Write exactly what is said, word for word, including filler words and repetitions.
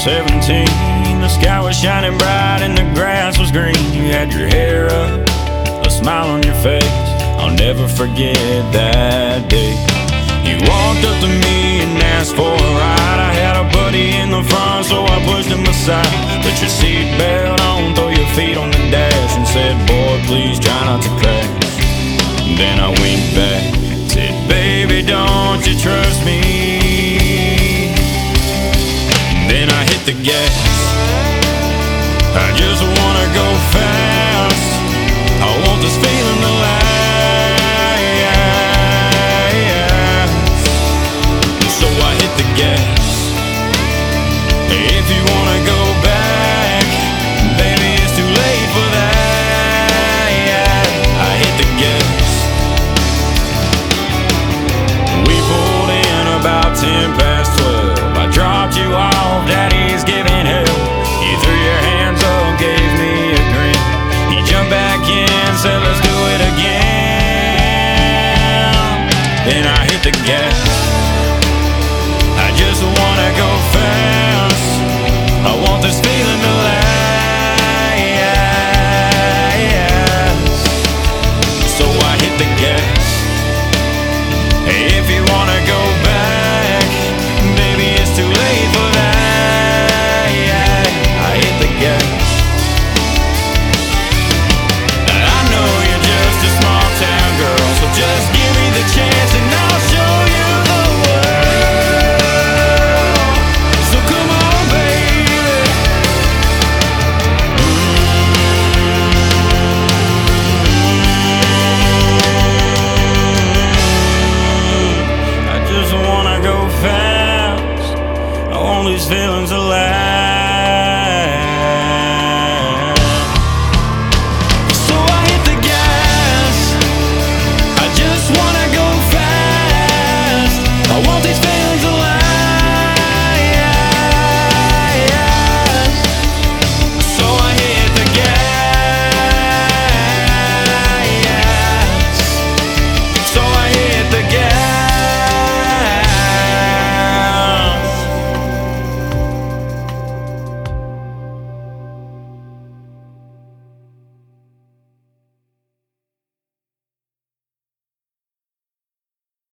seventeen, the sky was shining bright and the grass was green. You had your hair up, a smile on your face. I'll never forget that day. You walked up to me and asked for a ride. I had a buddy in the front, so I pushed him aside. Put your seatbelt on, throw your feet on the dash, and said, boy, please try not to crash. Then I winked back, said, baby, don't you trust me? Then I hit the gas. I just wanna go fast. I want this feeling to last. So I hit the gas. If you wanna go back, baby, it's too late for that. I hit the gas. We pulled in about ten past twelve. I dropped you off, daddy's giving hell. You threw your hands up, gave me a grin. You jumped back in, said let's do it again. Then I hit the gas. I just wanna go fast. I want this feeling to last. So I hit the gas. If you wanna go back, baby, it's too late for that. I hit the gas. I know you're just a small town girl, so just give me the chance and I'll show you the world. So come on, baby. I just wanna go fast. I want these feelings to last.